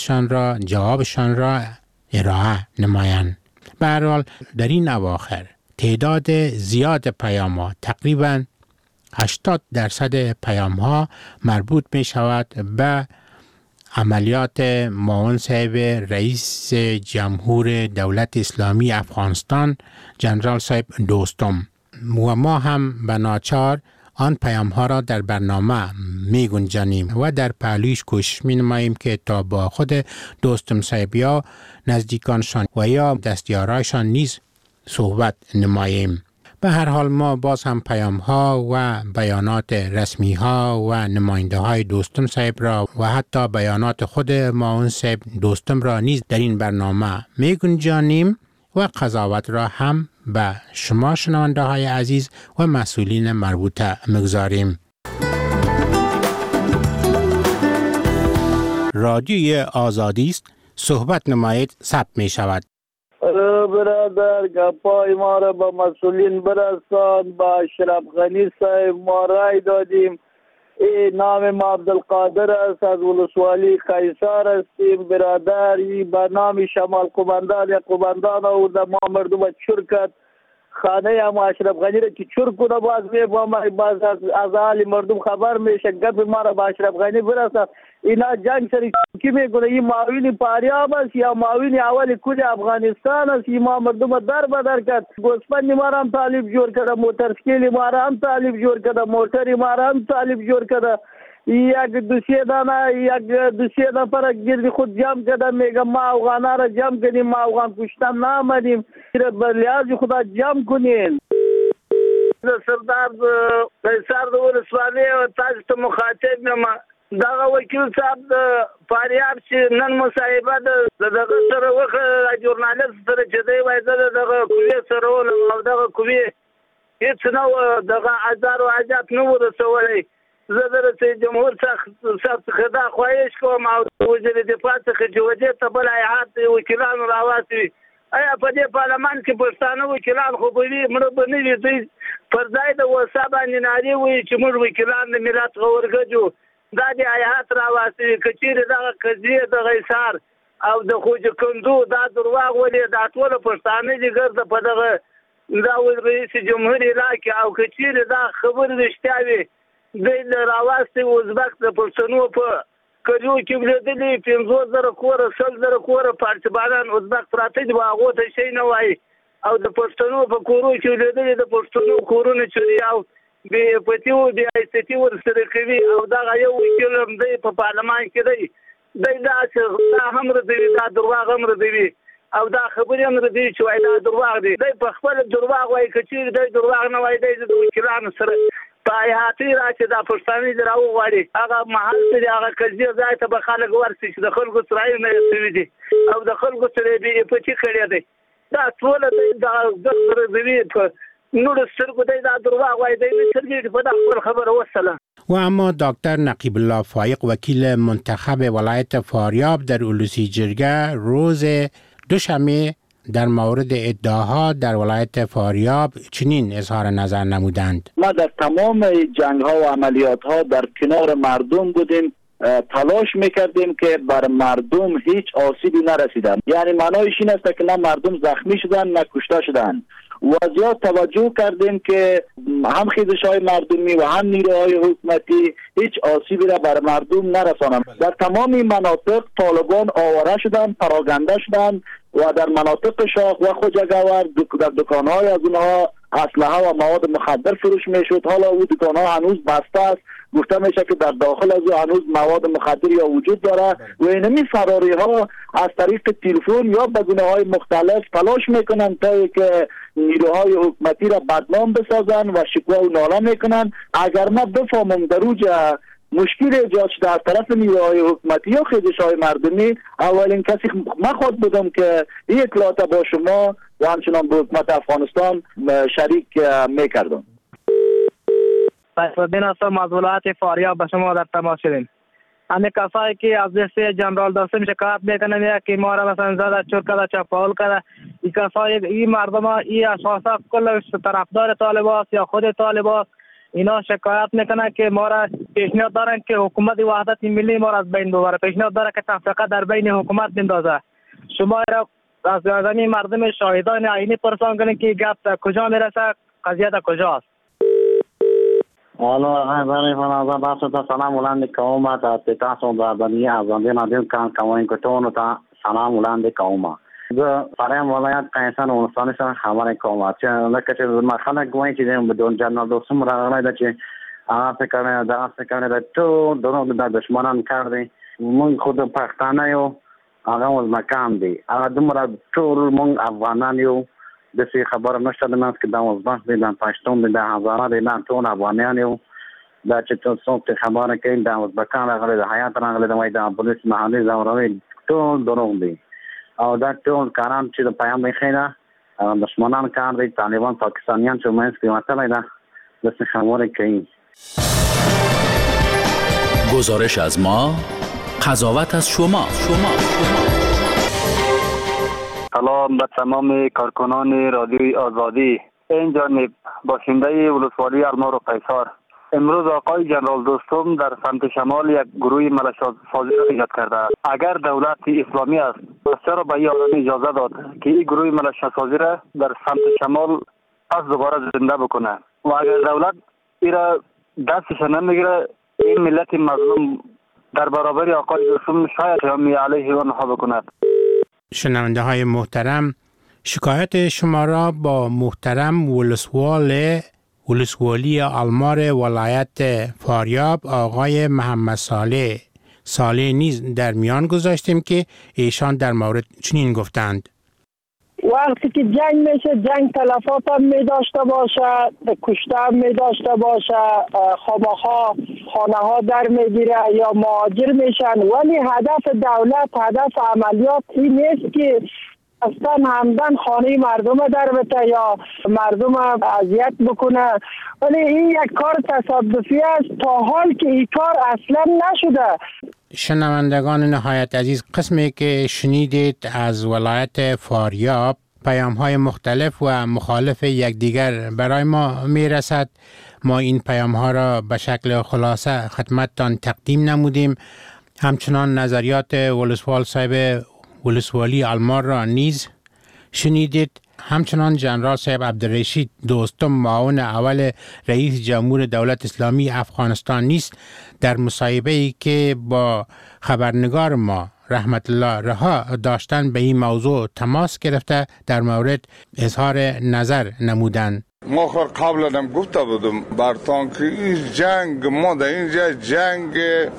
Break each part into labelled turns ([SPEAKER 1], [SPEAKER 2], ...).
[SPEAKER 1] شان را جوابشان را ارائه نمایند. به هر حال در این اواخر تعداد زیاد پیام ها، تقریبا 80% پیام ها مربوط می شود به عملیات معاون صاحب رئیس جمهور دولت اسلامی افغانستان جنرال صاحب دوستم و ما هم به ناچار آن پیام ها را در برنامه می گنجانیم و در پهلویش کوشش می نماییم که تا با خود دوستم صاحب یا نزدیکانشان و یا دستیارایشان نیز صحبت نماییم. به هر حال ما باز هم پیام ها و بیانات رسمی ها و نماینده های دوستم صاحب را و حتی بیانات خود معاون صاحب دوستم را نیز در این برنامه می گنجانیم و قضاوت را هم به شما شنونده های عزیز و مسئولین مربوطه مگذاریم. رادیوی آزادی است، صحبت نمایید ثبت می شود.
[SPEAKER 2] برادر گپای ما را به مسئولین برسان. با اشرف غنی صاحب ما رای دادیم. نام ما عبدالقادر است، از ولسوالی قیصر هستیم. برادر به نام شمال قومندان یا قومندان آورده ما مردم چرکت خانه هم اشرف غنی را که چرک کنه باز باز از حال مردم خبر میشه. گپ ما را به اشرف غنی برسان. اینا جنگ سری کی میکنه؟ این معاون پاریاب است یا معاون اول کل افغانستان است. این ما مردم در بدر کرد. گوسفند ما را هم طالب جور کرده، موترسکیل ما را هم طالب جور کرده، موتر ما را هم طالب جور کرده. یک دو سه نفر گرد خود جمع کرده. میگم ما افغانا را جمع کنیم، ما افغان کشتن نامدیم. به لحاظ خدا جمع کنین. سردار قیصر د ولسوالۍ او تاسو ته مخاطب یم. دغه وکیل صاحب د فاریاب چې نن مصاحبه دغه سره وکړه ژورنالیست سره چې دی وایي دغه کوی سره او دغه کوی هیڅ نه دغه ازار او حاجات نه ورسولې. زه د رئیس جمهور څخه دا خواهش کوم او وزیر دفاع څخه چې وجه ته بل هیئات وکیلانو راوستي. آیا په دې پارلمان کې پښتانه وکیلان خو به وي مړه به نه وي. دوی پر ځای د وسا باندې نارې وایي چې موږ وکیلان د ملت غورګجو. دا د هیئات راوستي. که چیرې دغه قضیې د غیصار او د خوج کندو دا درواغ ولې دا ټوله پښتانه دي ګرځه په دغه دا رئیس جمهور علاقې او که چیرې دا خبرې رښتیا وي دوی راوستي ازبک د پښتنو په کلیو کې ولیدلي 50,000 کوره 100,000 کوره پارتیبانان ازبک پراته دي. هغو ته شی نه وایي او د پښتنو په کورو کې ولیدلي د پښتنو کورونه چوري او بې پتي او بې عزتي ورسره کوي. او دغه یو وکیل هم دی په پارلمان کې دی. دی دا هم ردوي، دا درواغ هم ردوي او دا خبرې هم ردوي چې وایي دا درواغ دی. دی په خپل درواغ وایي. که چیرې دی درواغ نه وایي دی د وکیلانو سره په احاطې راشي دا پښتانه دې راوغواړي. هغه محل چې هغه قضیې ځای ته به خلک ورسي چې د خلکو سره نه شوي دي او د خلکو سره بې پتي کړی دی. دا ټوله دی دا ردوي په نور سترګو دی دا درواغ وایي. دی نه سترګې په دا خپل خبره وسله.
[SPEAKER 1] و اما دکتر نقیب الله فایق وکیل منتخب ولایت فاریاب در علوسی جرگه روز دوشنبه در مورد ادعاها در ولایت فاریاب چنین اظهار نظر نمودند.
[SPEAKER 3] ما در تمام جنگ ها و عملیات ها در کنار مردم بودیم، تلاش میکردیم که بر مردم هیچ آسیبی نرسیدن. یعنی معنایش این است که نه مردم زخمی شدن نه کشته شدن. و زیاد توجه کردیم که هم خیزش‌های مردمی و هم نیروهای حکومتی هیچ آسیبی را بر مردم نرسانند. در تمام این مناطق طالبان آواره شدند، پراگنده شدند و در مناطق شاخ و خوجگاور در دکان‌های از اونها اسلحه و مواد مخدر فروش میشد. حالا او دکان‌ها هنوز بسته است. گفته میشه که در داخل از او هنوز مواد مخدر یا وجود داره و اینمی فراری ها از طریق تلفن یا به گونه‌های مختلف تلاش میکنن تا که نیروهای حکومتی را بدنام بسازن و شکوه و ناله میکنن. اگر ما بفهمم در اوجه مشکل ایجاد شده از طرف نیروهای حکومتی یا خیزش‌های مردمی، اولین کسی من خود بودم که این اطلاعات با شما و همچنان به حکومت افغانستان شریک میکردم.
[SPEAKER 4] فیصل‌الدین هستم از ولایت فاریاب به شما در تماس شدیم. همه کسایی که از دست جنرال دوستم شکایت میکنن که ما را مثلا زده چور کرده چپاول کرده، این کسایی این مردم ها این اشخاص کل طرفدار طالب است یا خود طالب است اینا شکایت میکنن که ما را پیشنهاد دارن که حکومت وحدت ملی ما را از بین ببره، پیشنهاد داره که تفرقه در بین حکومت بندازه. شما را از زمین مردم شاهدان عینی پرسان کنید که گپ تا کجا میرسه، قضیه تا کجاست.
[SPEAKER 5] حالا غیر فنازا باسط سلام ولند کوما تا تاسو د دنیا ازاندې نه کان کوین کوټونو ته سلام ولند کوما زه فرام ولایت قیصر ولسوالۍ سره خبرې کوم چې لکه چې ما خلک وایي چې د دون جنرال دوسم راغلی دا چې هغه څه کړی دا څه کړی دا ټول دروغ د دشمنان کار دی. موږ خود پښتانه یو، هغه ول مکان دی، هغه دومره ټول موږ افغانان یو. د څه خبره نشته د ناس کې دا اوس بحث دی، دا پښتون دی، دا هزاره دی، دا ټول افغانان یو. دا چې څوک خبره کوي دا اوس بکان راغلی د حیات راغلی دا وایي دا پولیس محلي زوروي، ټول دروغ دی. او دا ټول کاران چې د پیام دی خیره دشمنان کار دی، طالبان پاکستانیان چې منځ کې وتلی ده د څه خبره کوي.
[SPEAKER 6] گزارش از ما، قضاوت از شما.
[SPEAKER 7] سلام به تمام کارکنان رادیوی آزادی. این جانب باشنده ولسوالی المار و قیصر. امروز آقای جنرال دوستم در سمت شمال یک گروه ملیشیا سازی را ایجاد کرده است. اگر دولت اسلامی است چرا به این آدم اجازه داد که این گروه ملیشیا سازی را در سمت شمال پس دوباره زنده بکنه؟ و اگر دولت این را دستش نمیگیره این ملت مظلوم در برابر آقای دوستم شاید هم علیه آنها بکند.
[SPEAKER 1] شنونده های محترم، شکایت شما را با محترم ولسوالی المار ولایت فاریاب آقای محمد صالح نیز در میان گذاشتیم که ایشان در مورد چنین گفتند.
[SPEAKER 8] وقتی که جنگ میشه، جنگ تلفات هم می داشته باشه، کشته هم می داشته باشه، خامخا خانه ها در میگیره یا مهاجر میشن، ولی هدف دولت، هدف عملیات این نیست که اصلا همدن خانه مردم در بته یا مردم اذیت بکنه. ولی این یک کار تصادفی است تا حال که این کار اصلا نشده.
[SPEAKER 1] شنوندگان نهایت عزیز، قسمی که شنیدید از ولایت فاریاب پیام های مختلف و مخالف یکدیگر برای ما می رسد. ما این پیام ها را به شکل خلاصه خدمتتان تقدیم نمودیم. همچنان نظریات ولسوال صاحب ولسوالی المار را نیز شنیدید. همچنان جنرال صاحب عبدالرشید دوستم معاون اول رئیس جمهور دولت اسلامی افغانستان نیست در مصاحبه‌ای که با خبرنگار ما رحمت الله رها داشتن به این موضوع تماس گرفته در مورد اظهار نظر نمودند.
[SPEAKER 9] ما قبلا هم گفته بودم برتان که این جنگ ما در اینجا جنگ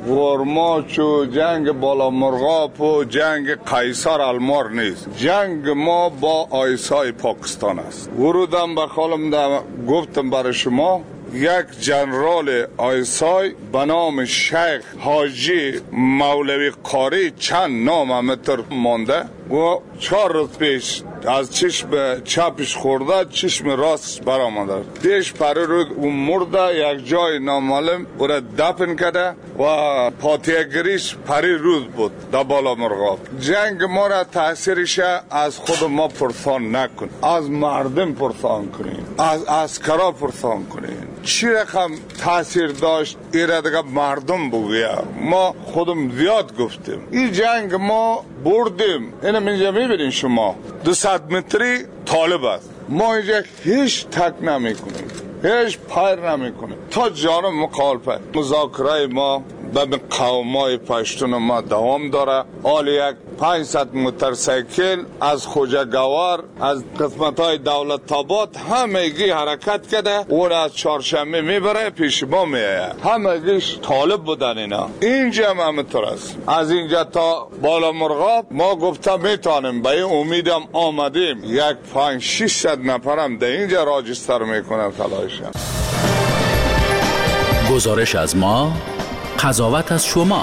[SPEAKER 9] ورماچ و جنگ بالا مرغاب و جنگ قیصر المار نیست. جنگ ما با آیسای پاکستان است. ورودم به خالم گفتم برای شما یک جنرال آیسای به نام شیخ حاجی مولوی قاری چند نام همتر مانده و 4 روز پیش از چشم چپش خورده چشم راستش برآمده. دیش پره رو اون مرده یک جای نامعلوم او را دفن کرده و پاتیگریش پری روز بود در بالا مرغاب. جنگ ما را تاثیرش از خود ما پرسان نکن، از مردم پرسان کنین، از عسکرا پرسان کنین چی رقم تاثیر داشت ایره دیگه مردم بگویه. ما خودم زیاد گفتیم این جنگ ما بردیم. اینم اینجا میبینین شما 200 متری طالب است، ما اینجا هیچ تک نمی کنیم، هیچ پیر نمی کنیم تا جانب مخالفت. مذاکره ما به قومای پشتون ما دوام داره. حال یک 500 موتورسیکل از خوجگوار از قسمت های دولت آباد همگی حرکت کرده، اون از چهارشنبه میبره پیش ما میایه. همگیش طالب بودن اینا. اینجا هم همینطور است. از اینجا تا بالا مرغاب ما گفتم میتونیم، به این امیدم آمدیم. یک 500-600 نفرم در اینجا راجستر میکنن خلایشم.
[SPEAKER 6] گزارش از ما، قضاوت از شما.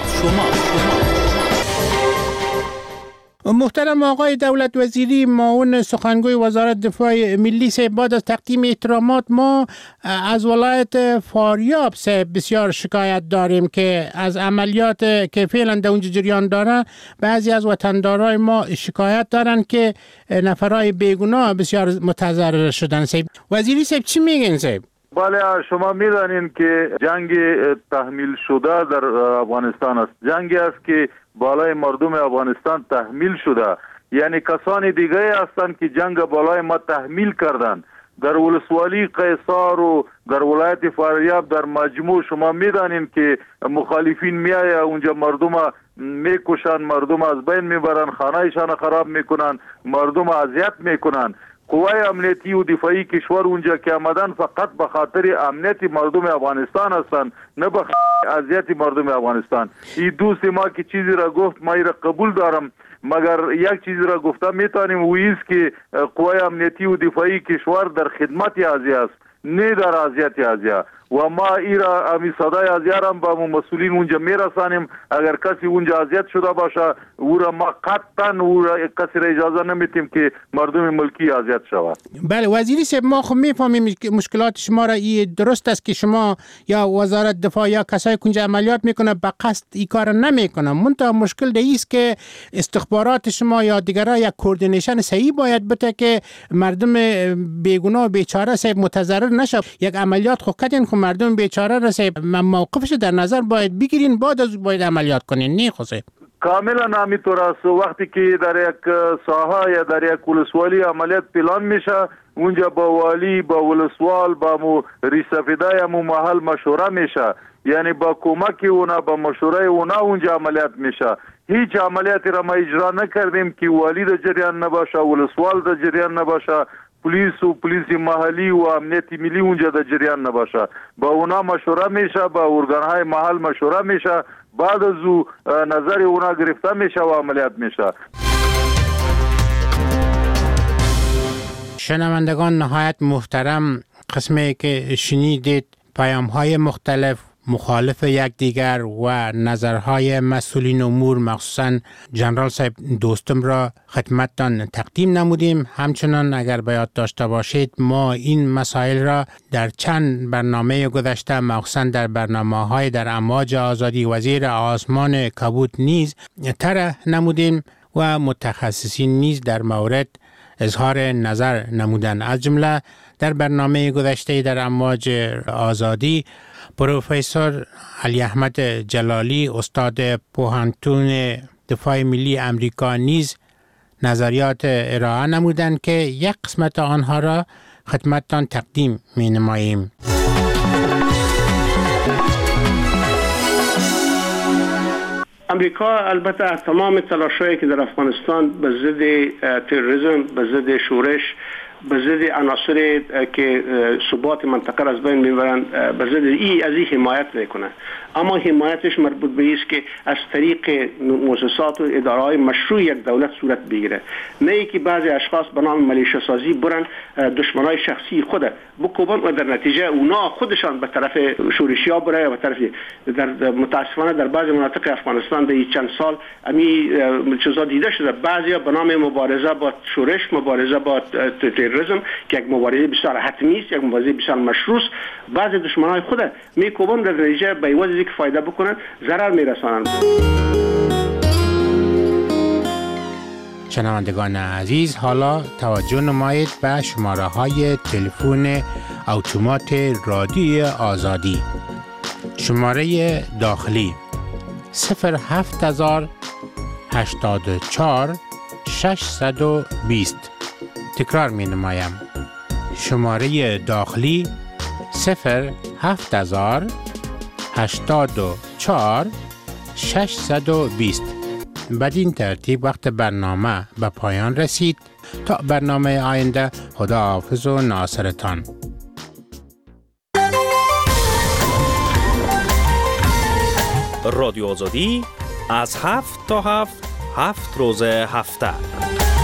[SPEAKER 1] محترم آقای دولت وزیری معاون سخنگوی وزارت دفاع ملی صاحب، بعد از تقدیم احترامات ما از ولایت فاریاب صاحب بسیار شکایت داریم که از عملیات که فعلا در اونجا جریان داره بعضی از وطندارای ما شکایت دارن که نفرای بیگناه بسیار متضرر شدن. صاحب وزیری صاحب چی میگن صاحب؟
[SPEAKER 10] بله شما میدانید که جنگ تحمیل شده در افغانستان است، جنگی است که بالای مردم افغانستان تحمیل شده، یعنی کسان دیگه هستند که جنگ بالای ما تحمیل کردند. در ولسوالی قیصار و در ولایت فاریاب در مجموع شما میدانید که مخالفین میآیه اونجا مردم میکشن، مردم از بین میبرن، خانهشان خراب میکنن، مردم اذیت میکنن. قوای امنیتی و دفاعی کشور اونجا که آمدن فقط به خاطر امنیت مردم افغانستان هستند، نه به خاطر اذیت مردم افغانستان. این دوست ما که چیزی را گفت ما را قبول دارم، مگر یک چیز را گفته میتونیم و ایست که قوای امنیتی و دفاعی کشور در خدمت ازیا است، نه در اذیت ازیا. و ما ایرا امی صدای ازیارم با مسئولین اونجا میرسانیم. اگر کسی اونجا اذیت شده باشه او را ما قطعا او را کسی را اجازه نمیتیم که مردم ملکی اذیت شود.
[SPEAKER 1] بله وزیری صاحب، ما خب میفهمیم که مشکلات شما را این درست است که شما یا وزارت دفاع یا کسایی که اونجا عملیات میکنه به قصد این کار نمیکنه، منتها مشکل ده ایست که استخبارات شما یا دیگرها یک کوردینیشن صحیح باید بده که مردم بیگناه و بیچاره صاحب متضرر نشه. یک عملیات خود کردین که مردم بیچاره را صاحب موقفش در نظر باید بگیرین، بعد از باید عملیات کنین، نه خصوص
[SPEAKER 10] کاملا همینطور است. وقتی که در یک ساحه یا در یک ولسوالی عملیات پلان میشه، اونجا با والی، با ولسوال، با ریسفیده یا محل مشوره میشه، یعنی با کمک اونا، با مشوره اونا اونجا عملیات میشه. هیچ عملیاتی را ما اجرا نکردیم که والی در جریان نباشه، ولسوال در جریان نباشه، پلیس و پلیس محلی و امنیت ملی اونجا در جریان نباشه. با اونا مشوره میشه، با ارگانهای محل مشوره میشه، بعد از او نظر اونا گرفته میشه و عملیات میشه.
[SPEAKER 1] شنوندگان نهایت محترم، قسمی که شنیدید پیام‌های مختلف مخالف یکدیگر و نظرهای مسئولین امور مخصوصاً جنرال صاحب دوستم را خدمتتان تقدیم نمودیم. همچنان اگر به یاد داشته باشید ما این مسائل را در چند برنامه گذشته مخصوصاً در برنامه‌های در امواج آزادی وزیر آسمان کبود نیز طرح نمودیم و متخصصین نیز در مورد اظهار نظر نمودن. از جمله در برنامه گذشته در امواج آزادی پروفسور علی احمد جلالی استاد پوهنتون دفاع ملی امریکا نیز نظریات ارائه نمودند که یک قسمت آنها را خدمتتان تقدیم می نماییم.
[SPEAKER 11] امریکا البته از تمام تلاش‌هایی که در افغانستان به ضد تروریسم، به ضد شورش، به ضد عناصر که ثبات منطقه را از بین میبرند، به ضد از این حمایت میکنه، اما حمایتش مربوط به است که از طریق مؤسسات و اداره‌های مشروع یک دولت صورت بگیره، نه ای که بعضی اشخاص به نام ملیشه سازی برن دشمنای شخصی خود بکوبن و در نتیجه اونا خودشان به طرف شورشیا بره یا به طرف متاسفانه در بعضی مناطق افغانستان در چند سال امی چیزا دیده شده. بعضیا به نام مبارزه با شورش، مبارزه با تروریسم که یک مبارزه بسیار حتمی است، یک مبارزه بسیار مشروع است، بعضی دشمنای خود میکوبن در نتیجه به وجه که فایده بکنن ضرر میرسانند.
[SPEAKER 1] شنوندگان عزیز، حالا توجه نمایید به شماره های تلفن اتومات رادیوی آزادی. شماره داخلی 07084 620. تکرار می نمایم. شماره داخلی 07084 620. بدین ترتیب وقت برنامه به پایان رسید. تا برنامه آینده، خداحافظ و ناصرتان.
[SPEAKER 12] رادیو آزادی از 7 تا 7 روز هفته.